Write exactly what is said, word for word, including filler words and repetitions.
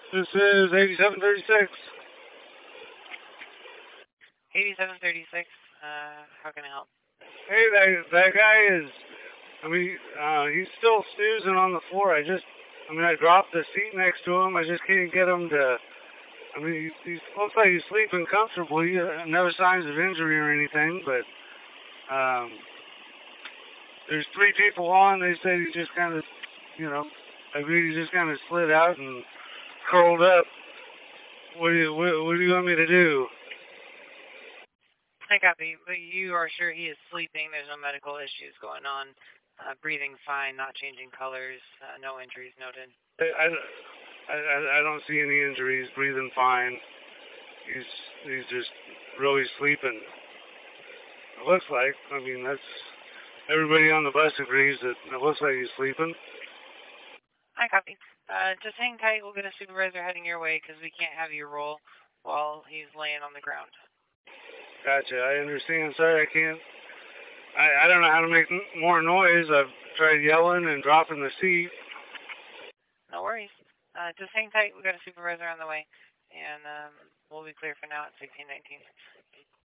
This is eighty-seven thirty-six. eighty-seven thirty-six, uh, how can I help? Hey, that, that guy is, I mean, uh, he's still snoozing on the floor. I just, I mean, I dropped the seat next to him. I just can't get him to, I mean, he, he looks like he's sleeping comfortably. Uh, no signs of injury or anything, but um, there's three people on. They said he just kind of, you know, I mean, he just kind of slid out and curled up. What do you, what, what do you want me to do? I copy, but you are sure he is sleeping. There's no medical issues going on. Uh, breathing fine, not changing colors, uh, no injuries noted. I, I, I don't see any injuries, breathing fine. He's he's just really sleeping. It looks like. I mean, that's everybody on the bus agrees that it looks like he's sleeping. I copy. Uh, just hang tight. We'll get a supervisor heading your way because we can't have you roll while he's laying on the ground. Gotcha. I understand. Sorry, I can't. I, I don't know how to make more noise. I've tried yelling and dropping the seat. No worries. Uh, just hang tight. We got a supervisor on the way, and um, we'll be clear for now at sixteen nineteen.